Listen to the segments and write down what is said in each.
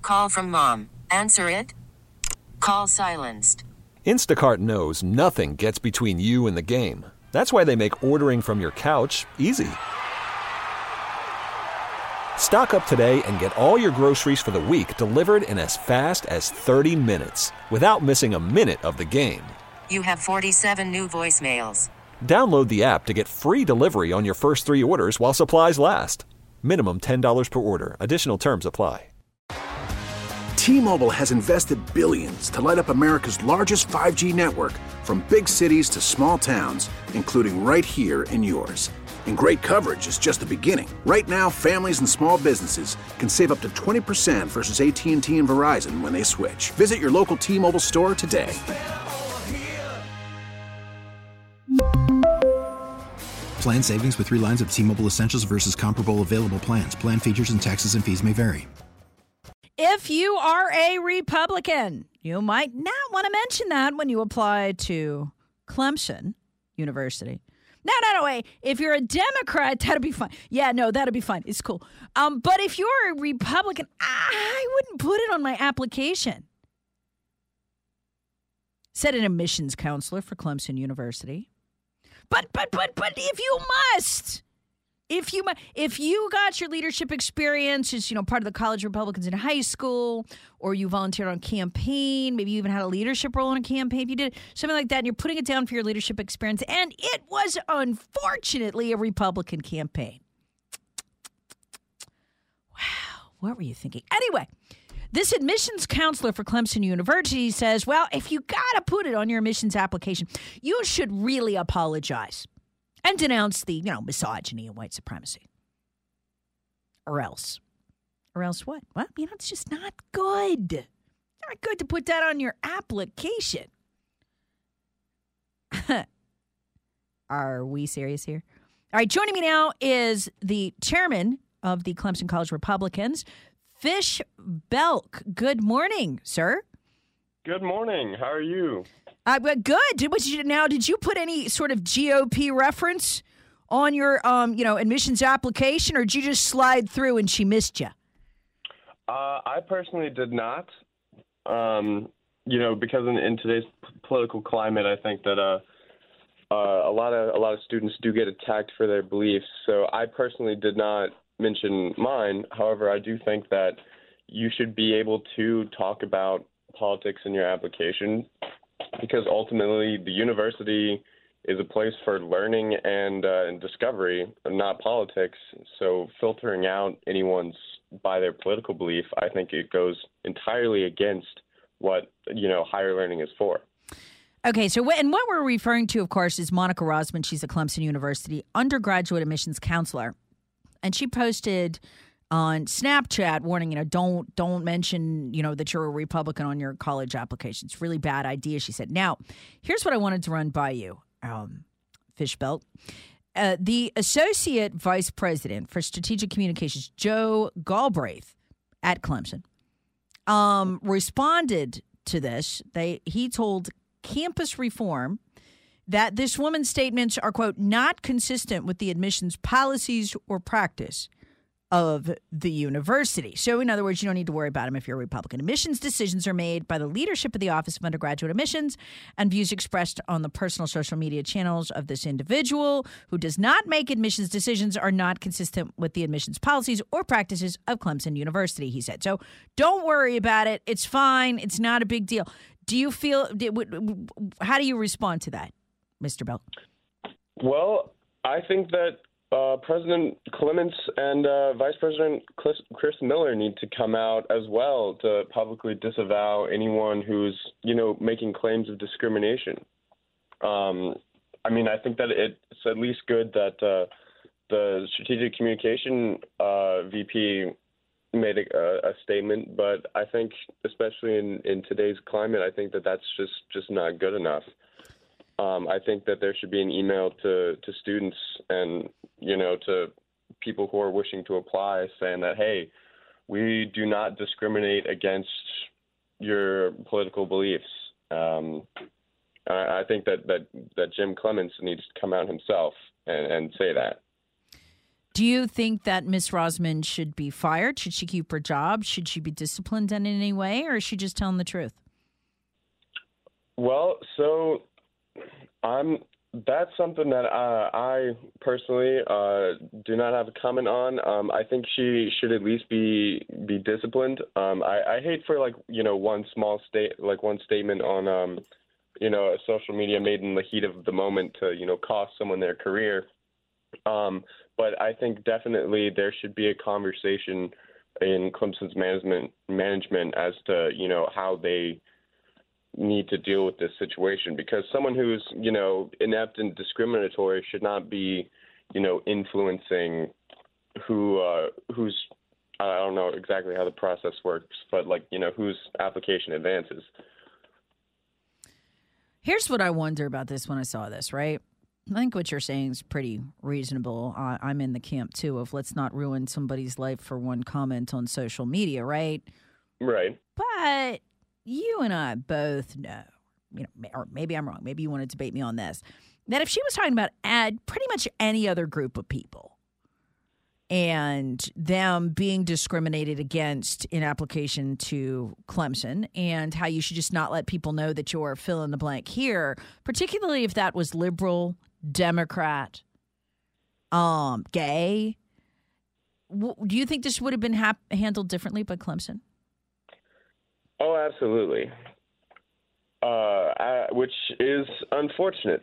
Call from mom. Answer it. Call silenced. Instacart knows nothing gets between you and the game. That's why they make ordering from your couch easy. Stock up today and get all your groceries for the week delivered in as fast as 30 minutes without missing a minute of the game. You have 47 new voicemails. Download the app to get free delivery on your first 3 orders while supplies last. Minimum $10 per order. Additional terms apply. T-Mobile has invested billions to light up America's largest 5G network, from big cities to small towns, including right here in yours. And great coverage is just the beginning. Right now, families and small businesses can save up to 20% versus AT&T and Verizon when they switch. Visit your local T-Mobile store today. Plan savings with 3 lines of T-Mobile Essentials versus comparable available plans. Plan features and taxes and fees may vary. If you are a Republican, you might not want to mention that when you apply to Clemson University. No, wait. If you're a Democrat, that'd be fine. Yeah, no, that'd be fine. It's cool. But if you're a Republican, I wouldn't put it on my application. Said an admissions counselor for Clemson University. But if you got your leadership experience as, part of the college Republicans in high school, or you volunteered on a campaign, maybe you even had a leadership role in a campaign, if you did something like that, and you're putting it down for your leadership experience, and it was unfortunately a Republican campaign. Wow, what were you thinking? Anyway, this admissions counselor for Clemson University says, well, if you got to put it on your admissions application, you should really apologize and denounce the, misogyny and white supremacy. Or else what? Well, it's just not good. Not good to put that on your application. Are we serious here? All right, joining me now is the chairman of the Clemson College Republicans, Fish Belk. Good morning, sir. Good morning. How are you? Good. Did you put any sort of GOP reference on your, admissions application, or did you just slide through and she missed you? I personally did not. Because in today's political climate, I think that a lot of students do get attacked for their beliefs. So I personally did not mention mine. However, I do think that you should be able to talk about politics in your application, because ultimately the university is a place for learning and discovery, not politics. So filtering out anyone's by their political belief, I think it goes entirely against what, higher learning is for. Okay, so what we're referring to, of course, is Monica Rosman. She's a Clemson University undergraduate admissions counselor. And she posted on Snapchat warning, don't mention, that you're a Republican on your college application. It's a really bad idea, she said. Now, here's what I wanted to run by you, Fishbelt. The Associate Vice President for Strategic Communications, Joe Galbraith at Clemson, responded to this. He told Campus Reform that this woman's statements are, quote, not consistent with the admissions policies or practice of the university. So, in other words, you don't need to worry about them if you're a Republican. Admissions decisions are made by the leadership of the Office of Undergraduate Admissions, and views expressed on the personal social media channels of this individual who does not make admissions decisions are not consistent with the admissions policies or practices of Clemson University, he said. So don't worry about it. It's fine. It's not a big deal. How do you respond to that, Mr. Bell? Well, I think that President Clements and Vice President Chris Miller need to come out as well to publicly disavow anyone who's, making claims of discrimination. I think that it's at least good that the Strategic Communication VP made a statement, but I think especially in today's climate, I think that that's just not good enough. I think that there should be an email to students and, to people who are wishing to apply saying that, hey, we do not discriminate against your political beliefs. I think that Jim Clements needs to come out himself and say that. Do you think that Ms. Rosman should be fired? Should she keep her job? Should she be disciplined in any way, or is she just telling the truth? Well, so that's something that I personally do not have a comment on. I think she should at least be disciplined. I hate for one statement on a social media made in the heat of the moment to cost someone their career. But I think definitely there should be a conversation in Clemson's management as to how they need to deal with this situation, because someone who's inept and discriminatory should not be influencing who's I don't know exactly how the process works, but whose application advances. Here's what I wonder about this when I saw this, right? I think what you're saying is pretty reasonable. I'm in the camp, too, of let's not ruin somebody's life for one comment on social media, right? Right. But you and I both know, or maybe I'm wrong, maybe you want to debate me on this, that if she was talking about pretty much any other group of people and them being discriminated against in application to Clemson and how you should just not let people know that you're fill in the blank here, particularly if that was liberal, Democrat, gay, do you think this would have been handled differently by Clemson? Oh, absolutely. Which is unfortunate.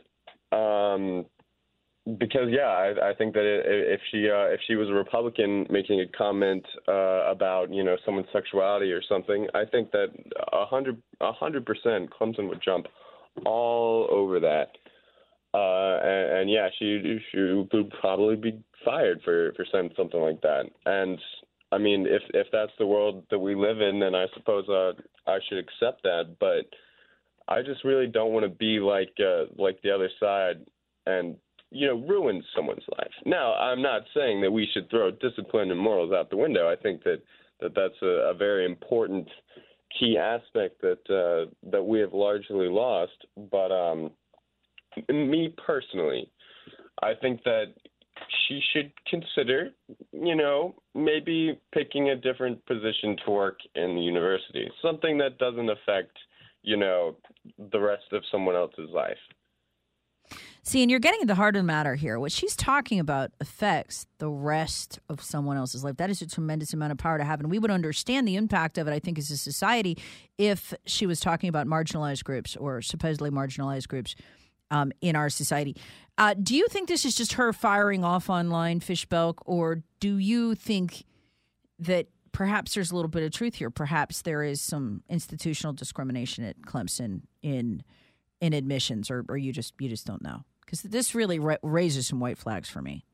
Because I think that if she was a Republican making a comment about someone's sexuality or something, I think that 100% Clemson would jump all over that. And she would probably be fired for saying something like that. And I mean, if that's the world that we live in, then I suppose I should accept that. But I just really don't want to be like the other side and ruin someone's life. Now, I'm not saying that we should throw discipline and morals out the window. I think that's a very important key aspect that we have largely lost. But me personally, I think that she should consider, maybe picking a different position to work in the university, something that doesn't affect, the rest of someone else's life. See, and you're getting at the heart of the matter here. What she's talking about affects the rest of someone else's life. That is a tremendous amount of power to have. And we would understand the impact of it, I think, as a society if she was talking about marginalized groups or supposedly marginalized groups in our society. Do you think this is just her firing off online, Fishbelk, or do you think that perhaps there's a little bit of truth here? Perhaps there is some institutional discrimination at Clemson in admissions, or you just don't know? Because this really raises some white flags for me.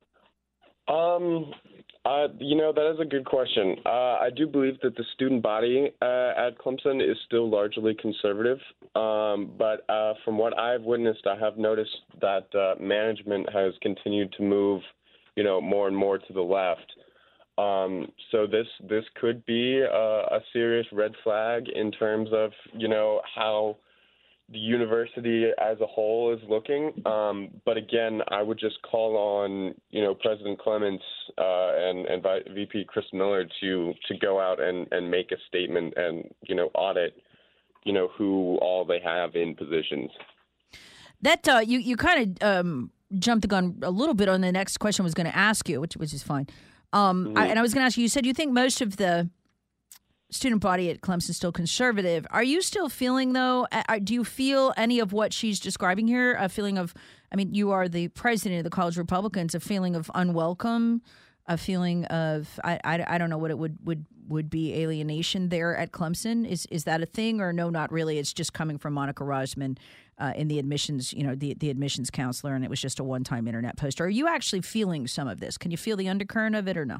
That is a good question. I do believe that the student body at Clemson is still largely conservative. But from what I've witnessed, I have noticed that management has continued to move, more and more to the left. So this could be a serious red flag in terms of, how the university as a whole is looking. But again, I would just call on, President Clements and VP Chris Miller to go out and make a statement and, audit, who all they have in positions. That you kind of jumped the gun a little bit on the next question I was going to ask you, which is fine. And I was going to ask you, you said you think most of the student body at Clemson is still conservative. Are you still feeling, though, do you feel any of what she's describing here, a feeling of, you are the president of the College Republicans, a feeling of unwelcome, a feeling of, I don't know what it would be, alienation there at Clemson? Is that a thing, or no, not really? It's just coming from Monica Rosman in the admissions, the admissions counselor, and it was just a one-time internet post. Are you actually feeling some of this? Can you feel the undercurrent of it or no?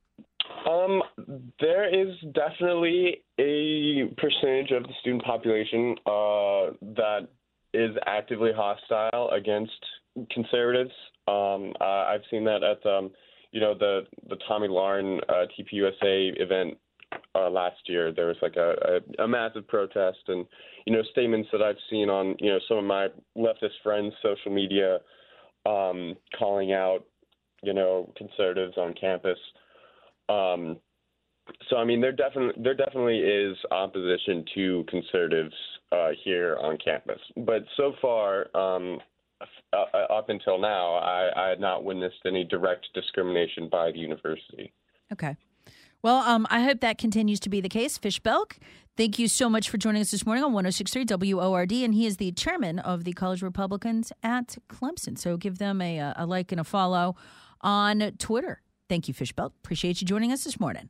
There is definitely a percentage of the student population that is actively hostile against conservatives. I've seen that at the Tommy Lauren TPUSA event last year. There was like a massive protest, and statements that I've seen on some of my leftist friends' social media calling out conservatives on campus. So, I mean, there definitely is opposition to conservatives here on campus. But so far, up until now, I had not witnessed any direct discrimination by the university. Okay. Well, I hope that continues to be the case. Fish Belk, thank you so much for joining us this morning on 106.3 WORD, and he is the chairman of the College Republicans at Clemson. So give them a like and a follow on Twitter. Thank you, Fish Belk. Appreciate you joining us this morning.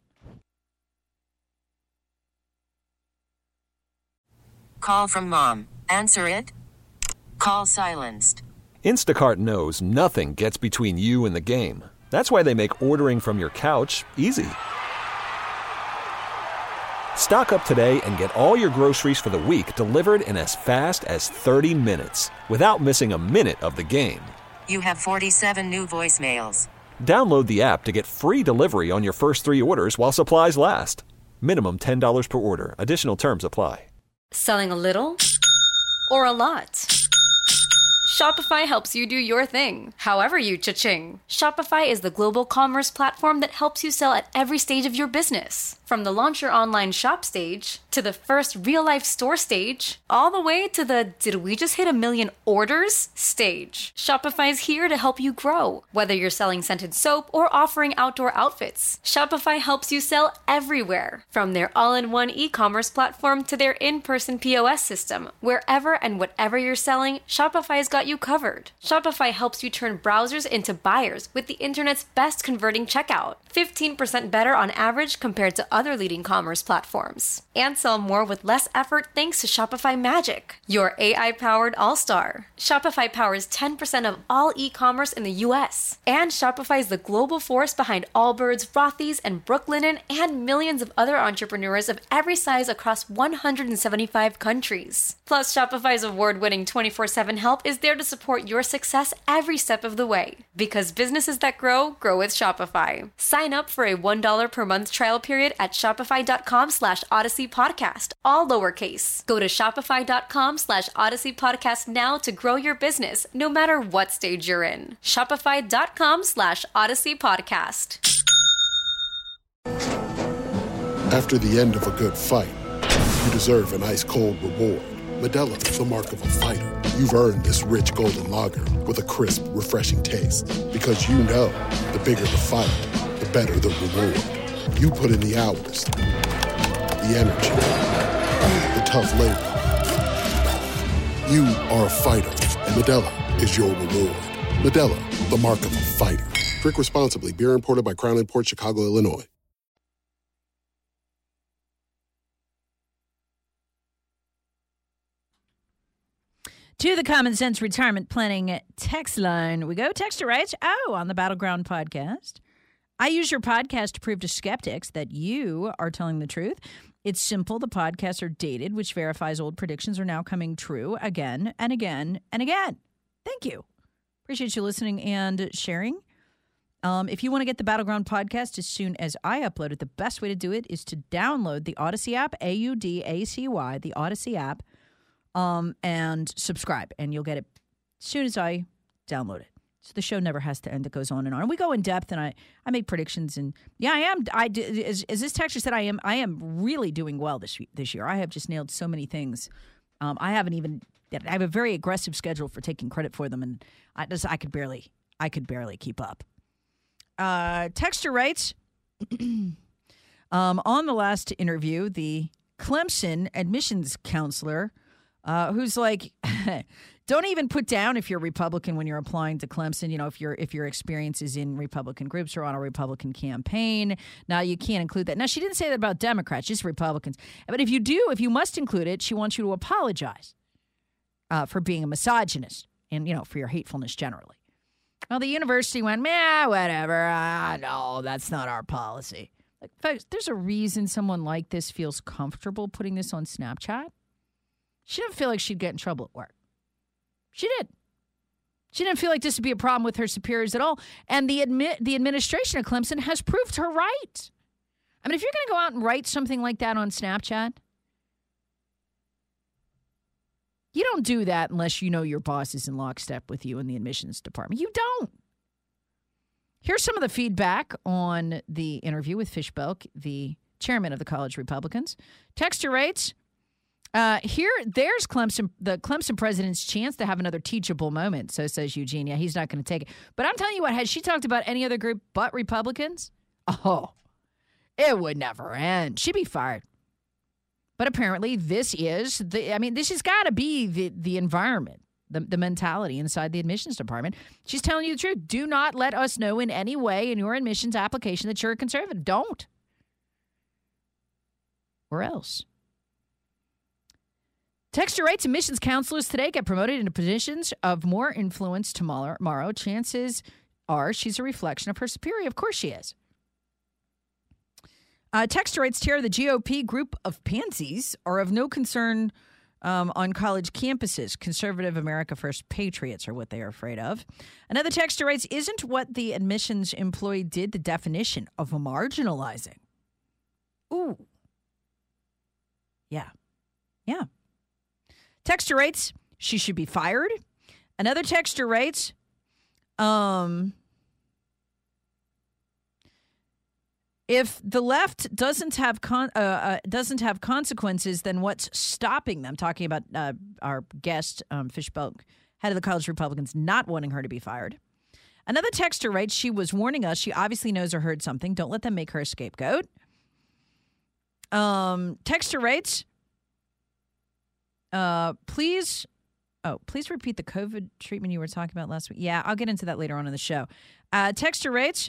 Call from mom. Answer it. Call silenced. Instacart knows nothing gets between you and the game. That's why they make ordering from your couch easy. Stock up today and get all your groceries for the week delivered in as fast as 30 minutes without missing a minute of the game. You have 47 new voicemails. Download the app to get free delivery on your first 3 orders while supplies last. Minimum $10 per order. Additional terms apply. Selling a little or a lot? Shopify helps you do your thing, however you cha-ching. Shopify is the global commerce platform that helps you sell at every stage of your business. From the launch your online shop stage, to the first real-life store stage, all the way to the did we just hit 1 million orders stage. Shopify is here to help you grow. Whether you're selling scented soap or offering outdoor outfits, Shopify helps you sell everywhere. From their all-in-one e-commerce platform to their in-person POS system, wherever and whatever you're selling, Shopify's got you covered. Shopify helps you turn browsers into buyers with the internet's best converting checkout. 15% better on average compared to other leading commerce platforms. And sell more with less effort thanks to Shopify Magic, your AI-powered all-star. Shopify powers 10% of all e-commerce in the U.S. And Shopify is the global force behind Allbirds, Rothy's, and Brooklinen, and millions of other entrepreneurs of every size across 175 countries. Plus, Shopify's award-winning 24/7 help is there to support your success every step of the way. Because businesses that grow, grow with Shopify. Sign up for a $1 per month trial period at shopify.com/Odyssey Podcast, all lowercase. Go to shopify.com/Odyssey Podcast now to grow your business, no matter what stage you're in. Shopify.com/Odyssey Podcast. After the end of a good fight, you deserve an ice-cold reward. Modelo is the mark of a fighter. You've earned this rich golden lager with a crisp, refreshing taste. Because you know, the bigger the fight, the better the reward. You put in the hours, the energy, the tough labor. You are a fighter, and Modelo is your reward. Modelo, the mark of a fighter. Drink responsibly. Beer imported by Crown Imports, Chicago, Illinois. To the Common Sense Retirement Planning text line we go. Texter writes, on the Battleground podcast, I use your podcast to prove to skeptics that you are telling the truth. It's simple. The podcasts are dated, which verifies old predictions are now coming true again and again and again. Thank you. Appreciate you listening and sharing. If you want to get the Battleground podcast as soon as I upload it, the best way to do it is to download the Odyssey app, AUDACY, the Odyssey app, and subscribe, and you'll get it as soon as I download it. So the show never has to end. It goes on and on. And we go in depth, and I make predictions. And yeah, I am. As this texter said, I am really doing well this year. I have just nailed so many things. I have a very aggressive schedule for taking credit for them, and I could barely keep up. Texter writes, on the last interview, the Clemson admissions counselor, who's like, don't even put down if you're Republican when you're applying to Clemson. You know, if your experience is in Republican groups or on a Republican campaign. Now, you can't include that. Now, she didn't say that about Democrats, just Republicans. But if you must include it, she wants you to apologize for being a misogynist and, for your hatefulness generally. Well, the university went, whatever. No, that's not our policy. Like, folks, there's a reason someone like this feels comfortable putting this on Snapchat. She didn't feel like she'd get in trouble at work. She did. She didn't feel like this would be a problem with her superiors at all. And the administration of Clemson has proved her right. I mean, if you're going to go out and write something like that on Snapchat, you don't do that unless you know your boss is in lockstep with you in the admissions department. You don't. Here's some of the feedback on the interview with Fishbelk, the chairman of the College Republicans. Texter writes, there's Clemson, the Clemson president's chance to have another teachable moment, so says Eugenia. He's not going to take it. But I'm telling you what, has she talked about any other group but Republicans? Oh, it would never end. She'd be fired. But apparently this has got to be the environment. The mentality inside the admissions department. She's telling you the truth. Do not let us know in any way in your admissions application that you're a conservative. Don't. Or else. Texter writes, admissions counselors today get promoted into positions of more influence tomorrow. Chances are she's a reflection of her superior. Of course she is. Texter writes, Tara, the GOP group of pansies are of no concern on college campuses. Conservative America First patriots are what they are afraid of. Another texter writes, isn't what the admissions employee did the definition of a marginalizing? Ooh. Yeah. Texter writes, she should be fired. Another texter writes, if the left doesn't have consequences, then what's stopping them? Talking about our guest, Fishbelk, head of the College Republicans, not wanting her to be fired. Another texter writes, she was warning us. She obviously knows or heard something. Don't let them make her a scapegoat. Texter writes, please repeat the COVID treatment you were talking about last week. Yeah, I'll get into that later on in the show. Texter writes,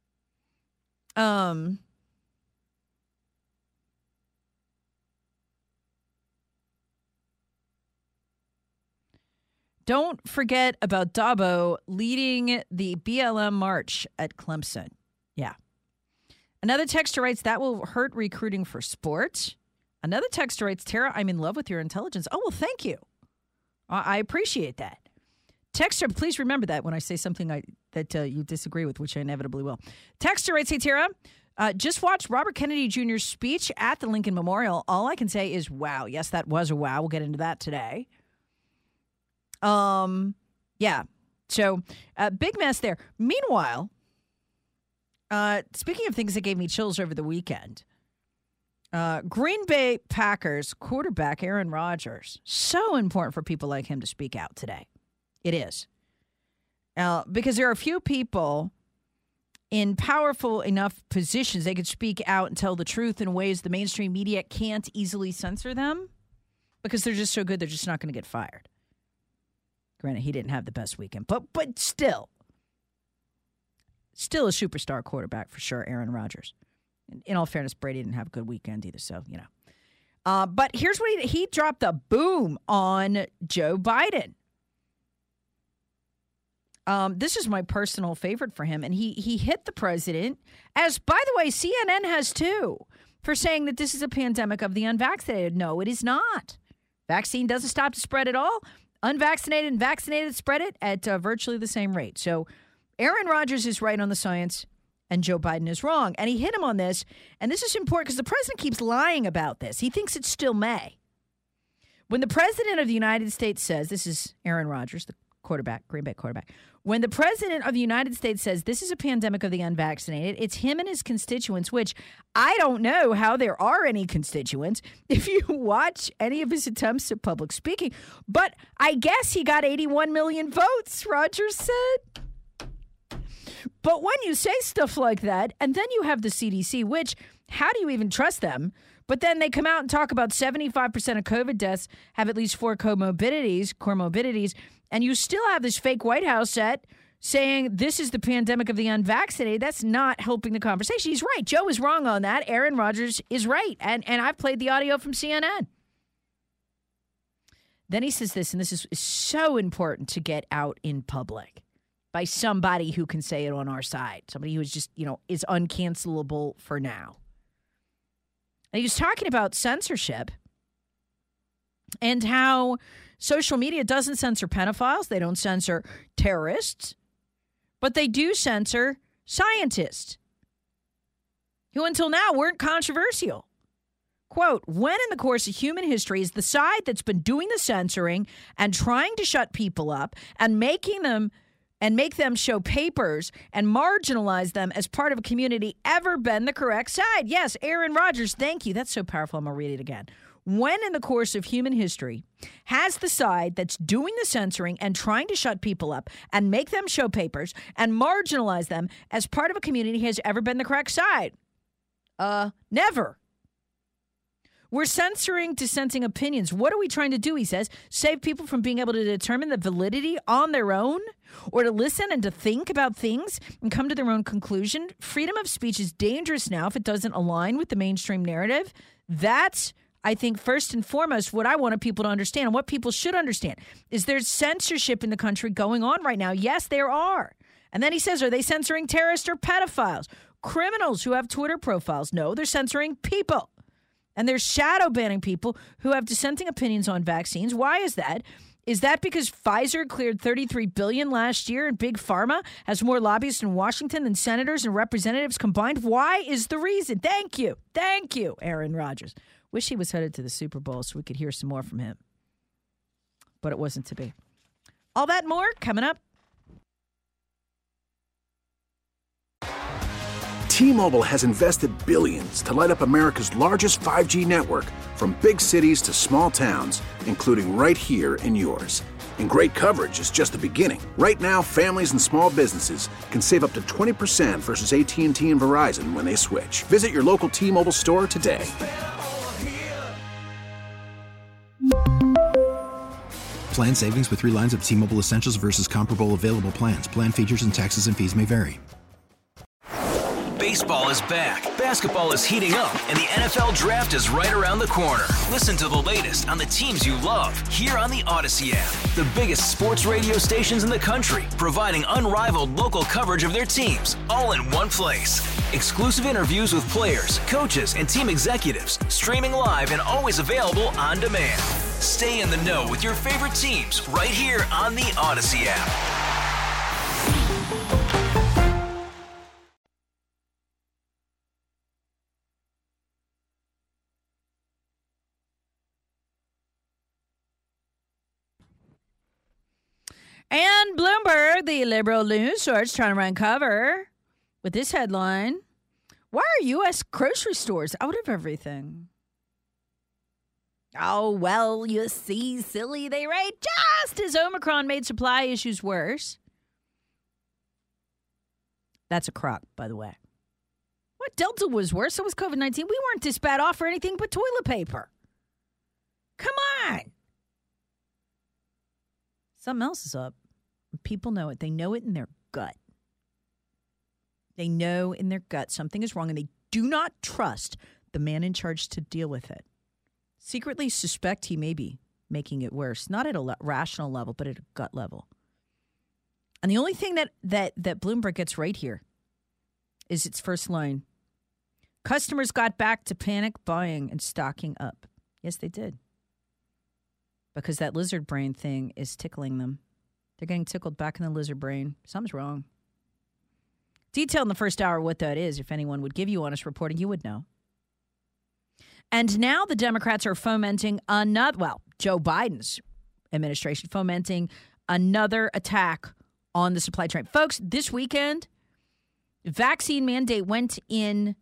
don't forget about Dabo leading the BLM march at Clemson. Yeah. Another texter writes, that will hurt recruiting for sports. Another texter writes, Tara, I'm in love with your intelligence. Oh, well, thank you. I appreciate that. Texter, please remember that when I say something that you disagree with, which I inevitably will. Texter writes, hey, Tara, just watched Robert Kennedy Jr.'s speech at the Lincoln Memorial. All I can say is, wow. Yes, that was a wow. We'll get into that today. Yeah. So, big mess there. Meanwhile, speaking of things that gave me chills over the weekend, Green Bay Packers quarterback Aaron Rodgers, so important for people like him to speak out today. It is. Because there are a few people in powerful enough positions they could speak out and tell the truth in ways the mainstream media can't easily censor them because they're just so good they're just not going to get fired. Granted, he didn't have the best weekend, but still a superstar quarterback for sure, Aaron Rodgers. In all fairness, Brady didn't have a good weekend either, so, you know. But here's what he dropped a boom on Joe Biden. This is my personal favorite for him, and he hit the president, as, by the way, CNN has too, for saying that this is a pandemic of the unvaccinated. No, it is not. Vaccine doesn't stop the spread at all. Unvaccinated and vaccinated spread it at virtually the same rate. So Aaron Rodgers is right on the science, and Joe Biden is wrong. And he hit him on this, and this is important because the president keeps lying about this. He thinks it's still May. When the president of the United States says, this is Aaron Rodgers, the quarterback, Green Bay quarterback. When the president of the United States says this is a pandemic of the unvaccinated, it's him and his constituents, which I don't know how there are any constituents if you watch any of his attempts at public speaking. But I guess he got 81 million votes, Rodgers said. But when you say stuff like that, and then you have the CDC, which, how do you even trust them? But then they come out and talk about 75% of COVID deaths have at least 4 comorbidities, and you still have this fake White House set saying this is the pandemic of the unvaccinated. That's not helping the conversation. He's right. Joe is wrong on that. Aaron Rodgers is right. And I've played the audio from CNN. Then he says this, and this is so important to get out in public by somebody who can say it on our side, somebody who is just, is uncancelable for now. And he was talking about censorship and how social media doesn't censor pedophiles. They don't censor terrorists, but they do censor scientists who until now weren't controversial. Quote, when in the course of human history is the side that's been doing the censoring and trying to shut people up and making them and make them show papers and marginalize them as part of a community ever been the correct side? Yes, Aaron Rodgers, thank you. That's so powerful. I'm going to read it again. When in the course of human history has the side that's doing the censoring and trying to shut people up and make them show papers and marginalize them as part of a community has ever been the correct side? Never. We're censoring dissenting opinions. What are we trying to do, he says? Save people from being able to determine the validity on their own or to listen and to think about things and come to their own conclusion? Freedom of speech is dangerous now if it doesn't align with the mainstream narrative. That's, I think, first and foremost, what I wanted people to understand and what people should understand is there's censorship in the country going on right now. Yes, there are. And then he says, are they censoring terrorists or pedophiles? Criminals who have Twitter profiles? No, they're censoring people. And they're shadow banning people who have dissenting opinions on vaccines. Why is that? Is that because Pfizer cleared $33 billion last year and Big Pharma has more lobbyists in Washington than senators and representatives combined? Why is the reason? Thank you. Thank you, Aaron Rodgers. Wish he was headed to the Super Bowl so we could hear some more from him. But it wasn't to be. All that and more coming up. T-Mobile has invested billions to light up America's largest 5G network, from big cities to small towns, including right here in yours. And great coverage is just the beginning. Right now, families and small businesses can save up to 20% versus AT&T and Verizon when they switch. Visit your local T-Mobile store today. Plan savings with 3 lines of T-Mobile Essentials versus comparable available plans. Plan features and taxes and fees may vary. Baseball is back, basketball is heating up, and the NFL Draft is right around the corner. Listen to the latest on the teams you love here on the Odyssey app. The biggest sports radio stations in the country, providing unrivaled local coverage of their teams, all in one place. Exclusive interviews with players, coaches, and team executives, streaming live and always available on demand. Stay in the know with your favorite teams right here on the Odyssey app. And Bloomberg, the liberal news source, trying to run cover with this headline. Why are U.S. grocery stores out of everything? Oh, well, you see, silly, they write, just as Omicron made supply issues worse. That's a crock, by the way. What, Delta was worse? So was COVID-19. We weren't this bad off for anything but toilet paper. Come on. Something else is up. People know it. They know it in their gut. They know in their gut something is wrong, and they do not trust the man in charge to deal with it. Secretly suspect he may be making it worse, not at a rational level, but at a gut level. And the only thing that Bloomberg gets right here is its first line. Customers got back to panic buying and stocking up. Yes, they did. Because that lizard brain thing is tickling them. They're getting tickled back in the lizard brain. Something's wrong. Detail in the first hour what that is. If anyone would give you honest reporting, you would know. And now the Democrats are fomenting Joe Biden's administration fomenting another attack on the supply chain. Folks, this weekend, vaccine mandate went into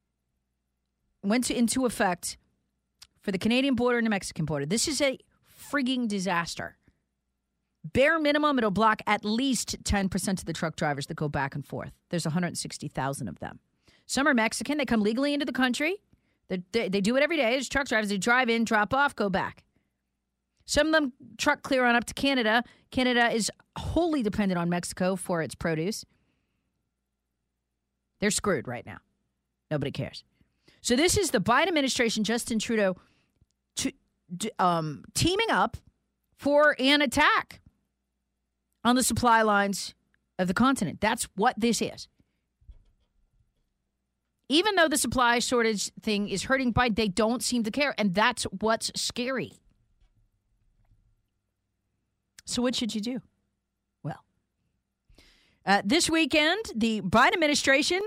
effect for the Canadian border and the Mexican border. This is a frigging disaster. Bare minimum, it'll block at least 10% of the truck drivers that go back and forth. There's 160,000 of them. Some are Mexican. They come legally into the country. They do it every day. There's truck drivers. They drive in, drop off, go back. Some of them truck clear on up to Canada. Canada is wholly dependent on Mexico for its produce. They're screwed right now. Nobody cares. So this is the Biden administration, Justin Trudeau, teaming up for an attack on the supply lines of the continent. That's what this is. Even though the supply shortage thing is hurting Biden, they don't seem to care, and that's what's scary. So what should you do? Well, this weekend, the Biden administration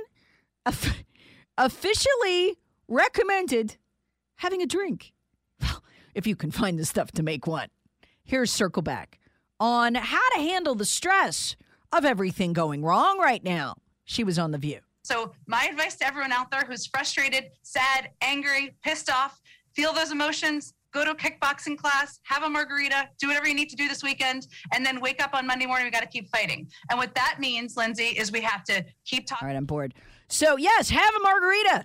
officially recommended having a drink. Well, if you can find the stuff to make one. Here's Circle Back on how to handle the stress of everything going wrong right now. She was on The View. So my advice to everyone out there who's frustrated, sad, angry, pissed off, feel those emotions, go to a kickboxing class, have a margarita, do whatever you need to do this weekend, and then wake up on Monday morning. We got to keep fighting. And what that means, Lindsay, is we have to keep talking. All right, I'm bored. So, yes, have a margarita.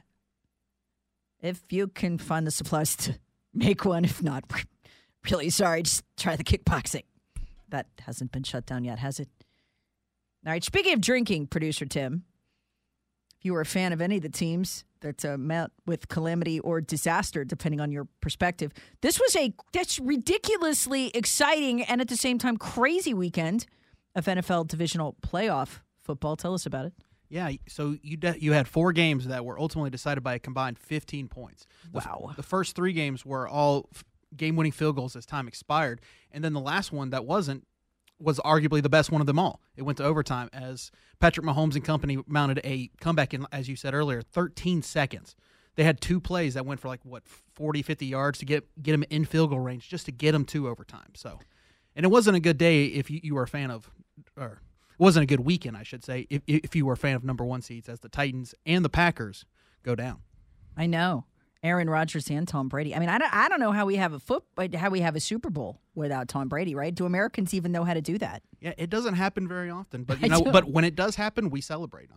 If you can find the supplies to make one. If not, really sorry. Just try the kickboxing. That hasn't been shut down yet, has it? All right, speaking of drinking, producer Tim, if you were a fan of any of the teams that met with calamity or disaster, depending on your perspective, this was that's ridiculously exciting and at the same time crazy weekend of NFL divisional playoff football. Tell us about it. Yeah, so you had 4 games that were ultimately decided by a combined 15 points. Wow. The first 3 games were all game-winning field goals as time expired, and then the last one that wasn't was arguably the best one of them all. It went to overtime as Patrick Mahomes and company mounted a comeback in, as you said earlier, 13 seconds. They had 2 plays that went for 40, 50 yards to get them in field goal range just to get them to overtime. So, and it wasn't a good day if you were a fan of, or it wasn't a good weekend, I should say, if you were a fan of number 1 seeds as the Titans and the Packers go down. I know. Aaron Rodgers and Tom Brady. I mean, I don't know how we have a Super Bowl without Tom Brady, right? Do Americans even know how to do that? Yeah, it doesn't happen very often, but but when it does happen, we celebrate.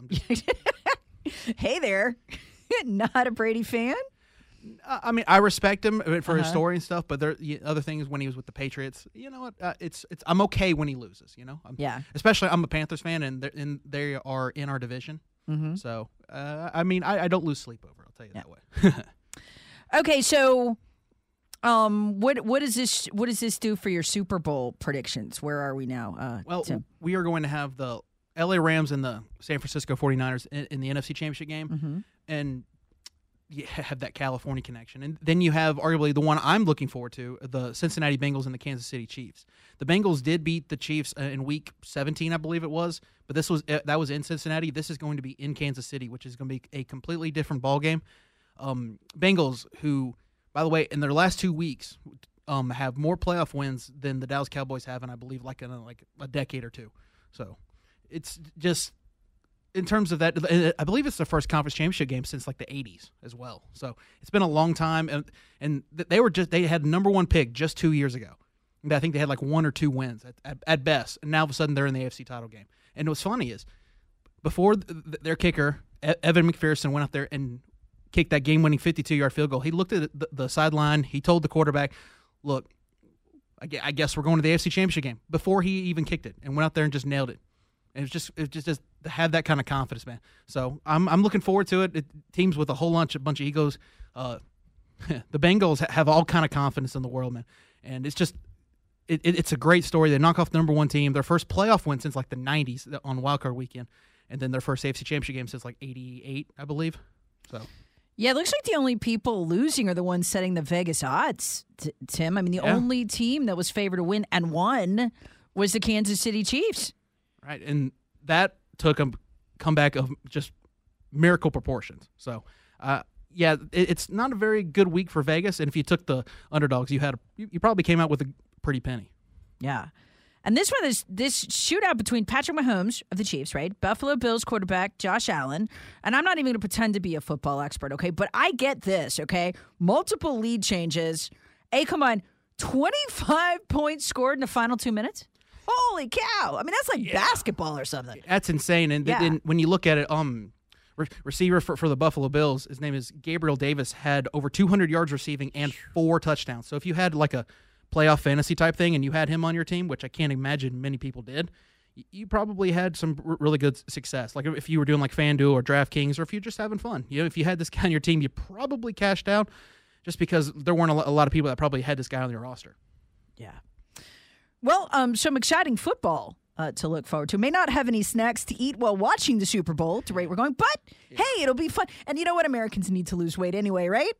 Hey there, not a Brady fan? I mean, I respect him for his story and stuff, but there other things when he was with the Patriots. You know what? It's I'm okay when he loses. You know, especially I'm a Panthers fan, and they are in our division. Mm-hmm. So I mean, I don't lose sleep over. I'll tell you that way. Okay, so what does this do for your Super Bowl predictions? Where are we now? Tim? We are going to have the LA Rams and the San Francisco 49ers in the NFC Championship game, and you have that California connection. And then you have arguably the one I'm looking forward to, the Cincinnati Bengals and the Kansas City Chiefs. The Bengals did beat the Chiefs in Week 17, I believe it was, but that was in Cincinnati. This is going to be in Kansas City, which is going to be a completely different ballgame. Bengals, who, by the way, in their last 2 weeks, have more playoff wins than the Dallas Cowboys have in, I believe, in a decade or two. So it's just, in terms of that, I believe it's the first conference championship game since the 80s as well. So it's been a long time, and they had number 1 pick just 2 years ago. And I think they had 1 or 2 wins at best, and now all of a sudden they're in the AFC title game. And what's funny is, before their kicker, Evan McPherson, went out there and kicked that game-winning 52-yard field goal, he looked at the sideline. He told the quarterback, look, I guess we're going to the AFC Championship game, before he even kicked it, and went out there and just nailed it. And it's just to have that kind of confidence, man. So I'm looking forward to it. Teams with a whole bunch of egos. The Bengals have all kind of confidence in the world, man. And it's just it's a great story. They knock off the number 1 team, their first playoff win since the 90s on Wildcard Weekend, and then their first AFC Championship game since 88, I believe. So. Yeah, it looks like the only people losing are the ones setting the Vegas odds, Tim. I mean, the only team that was favored to win and won was the Kansas City Chiefs. Right, and that took a comeback of just miracle proportions. So, it's not a very good week for Vegas, and if you took the underdogs, you probably came out with a pretty penny. Yeah. And this one is this shootout between Patrick Mahomes of the Chiefs, right? Buffalo Bills quarterback Josh Allen. And I'm not even going to pretend to be a football expert, okay? But I get this, okay? Multiple lead changes. Come on, 25 points scored in the final 2 minutes? Holy cow. I mean, that's basketball or something. That's insane. And then when you look at it, receiver for the Buffalo Bills, his name is Gabriel Davis, had over 200 yards receiving and 4 touchdowns. So if you had a playoff fantasy type thing and you had him on your team, which I can't imagine many people did, you probably had some really good success. Like if you were doing FanDuel or DraftKings, or if you're just having fun. If you had this guy on your team, you probably cashed out just because there weren't a lot of people that probably had this guy on their roster. Yeah. Well, some exciting football to look forward to. May not have any snacks to eat while watching the Super Bowl at the rate we're going, but hey, it'll be fun. And you know what? Americans need to lose weight anyway, right?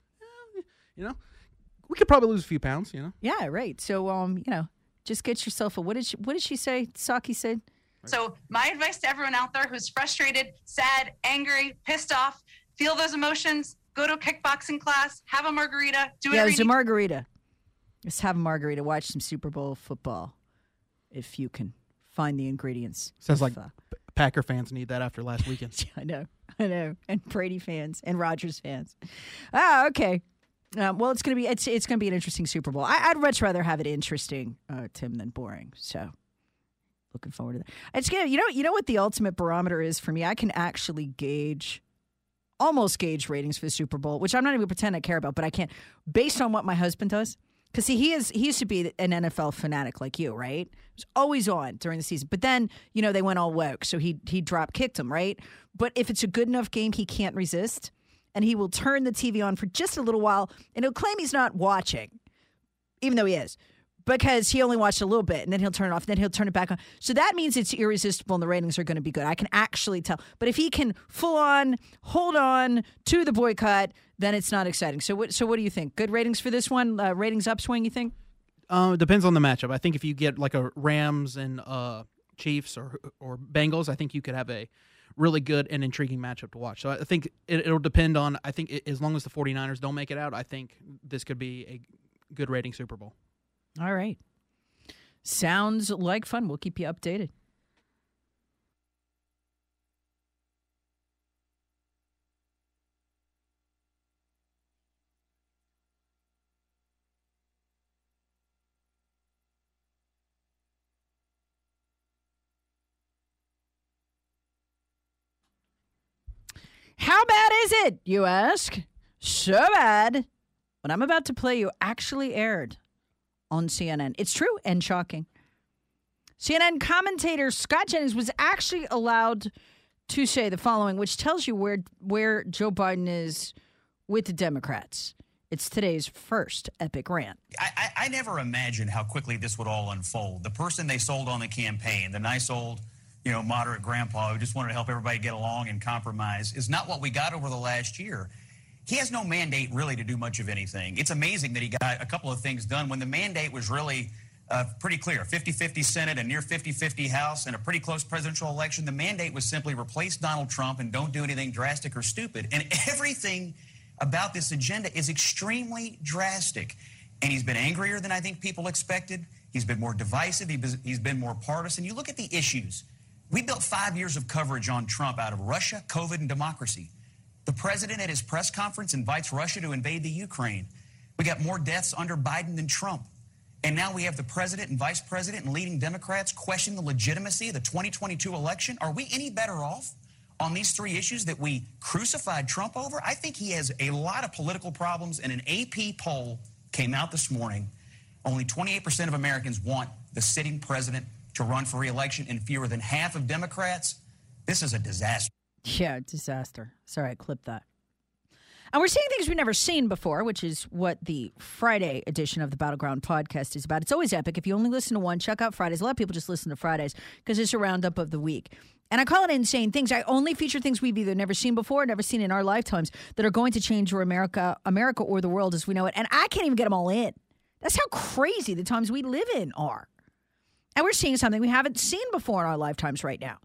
We could probably lose a few pounds, Yeah, right. So, just get yourself what did she say? Saki said. So my advice to everyone out there who's frustrated, sad, angry, pissed off, feel those emotions, go to a kickboxing class, have a margarita, do whatever you need. Yeah, it's a margarita. Just have a margarita, watch some Super Bowl football if you can find the ingredients. Sounds like Packer fans need that after last weekend. I know. And Brady fans and Rodgers fans. Okay. Well, it's gonna be an interesting Super Bowl. I'd much rather have it interesting, Tim, than boring. So, looking forward to that. It's gonna, you know what the ultimate barometer is for me. I can actually almost gauge ratings for the Super Bowl, which I'm not even pretend I care about, but I can't, based on what my husband does. Because he used to be an NFL fanatic like you, right? It was always on during the season. But then, they went all woke, so he drop-kicked him, right? But if it's a good enough game, he can't resist, and he will turn the TV on for just a little while, and he'll claim he's not watching, even though he is, because he only watched a little bit, and then he'll turn it off, and then he'll turn it back on. So that means it's irresistible, and the ratings are going to be good. I can actually tell. But if he can full-on hold on to the boycott, then it's not exciting. So what do you think? Good ratings for this one? Ratings upswing, you think? It depends on the matchup. I think if you get like a Rams and Chiefs or Bengals, I think you could have a really good and intriguing matchup to watch. So I think it'll depend on, I think as long as the 49ers don't make it out, I think this could be a good rating Super Bowl. All right. Sounds like fun. We'll keep you updated. How bad is it, you ask? So bad. What I'm about to play you actually aired on CNN. It's true and shocking. CNN commentator Scott Jennings was actually allowed to say the following, which tells you where Joe Biden is with the Democrats. It's today's first epic rant. I never imagined how quickly this would all unfold. The person they sold on the campaign, the nice old, moderate grandpa who just wanted to help everybody get along and compromise, is not what we got over the last year. He has no mandate really to do much of anything. It's amazing that he got a couple of things done when the mandate was really pretty clear. 50-50 Senate, a near 50-50 House, and a pretty close presidential election. The mandate was simply replace Donald Trump and don't do anything drastic or stupid. And everything about this agenda is extremely drastic. And he's been angrier than I think people expected. He's been more divisive. He's been more partisan. You look at the issues. We built 5 years of coverage on Trump out of Russia, COVID, and democracy. The president at his press conference invites Russia to invade the Ukraine. We got more deaths under Biden than Trump. And now we have the president and vice president and leading Democrats question the legitimacy of the 2022 election. Are we any better off on these three issues that we crucified Trump over? I think he has a lot of political problems, and an AP poll came out this morning. Only 28% of Americans want the sitting president to run for re-election, and fewer than half of Democrats. This is a disaster. Yeah, disaster. Sorry, I clipped that. And we're seeing things we've never seen before, which is what the Friday edition of the Battleground podcast is about. It's always epic. If you only listen to one, check out Fridays. A lot of people just listen to Fridays because it's a roundup of the week. And I call it insane things. I only feature things we've either never seen before, never seen in our lifetimes, that are going to change America or the world as we know it. And I can't even get them all in. That's how crazy the times we live in are. And we're seeing something we haven't seen before in our lifetimes right now.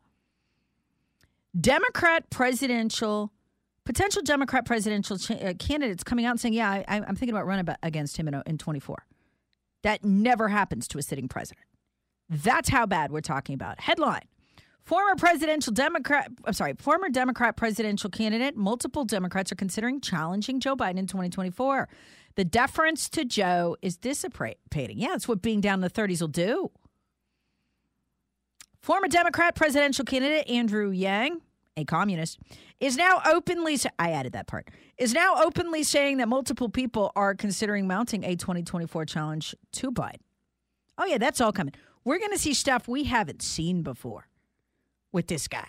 Potential Democrat presidential candidates coming out and saying, yeah, I'm thinking about running against him in 24. That never happens to a sitting president. That's how bad we're talking about. Headline: Former Democrat presidential candidate, multiple Democrats are considering challenging Joe Biden in 2024. The deference to Joe is dissipating. Yeah, that's what being down in the 30s will do. Former Democrat presidential candidate Andrew Yang, a communist, is now openly saying that multiple people are considering mounting a 2024 challenge to Biden. Oh, yeah, that's all coming. We're going to see stuff we haven't seen before with this guy.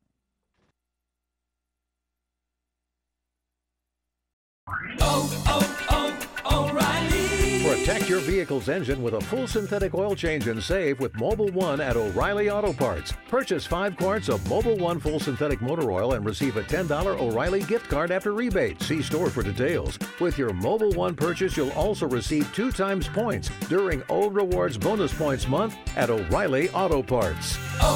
O'Reilly. Protect your vehicle's engine with a full synthetic oil change and save with Mobil 1 at O'Reilly Auto Parts. Purchase 5 quarts of Mobil 1 full synthetic motor oil and receive a $10 O'Reilly gift card after rebate. See store for details. With your Mobil 1 purchase, you'll also receive 2 times points during O Rewards Bonus Points Month at O'Reilly Auto Parts.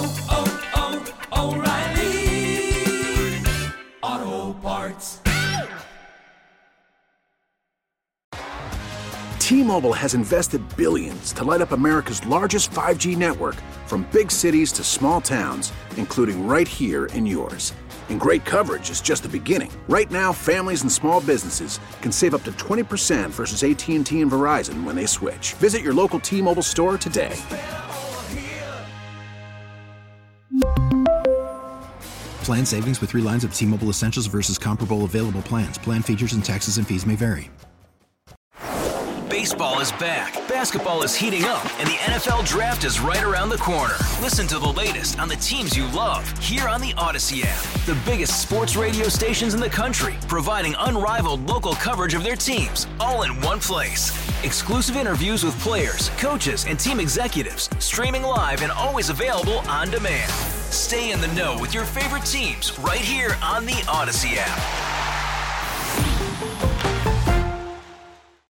O'Reilly Auto Parts. T-Mobile has invested billions to light up America's largest 5G network, from big cities to small towns, including right here in yours. And great coverage is just the beginning. Right now, families and small businesses can save up to 20% versus AT&T and Verizon when they switch. Visit your local T-Mobile store today. Plan savings with 3 lines of T-Mobile Essentials versus comparable available plans. Plan features and taxes and fees may vary. Baseball is back, basketball is heating up, and the NFL Draft is right around the corner. Listen to the latest on the teams you love here on the Odyssey app. The biggest sports radio stations in the country, providing unrivaled local coverage of their teams, all in one place. Exclusive interviews with players, coaches, and team executives, streaming live and always available on demand. Stay in the know with your favorite teams right here on the Odyssey app.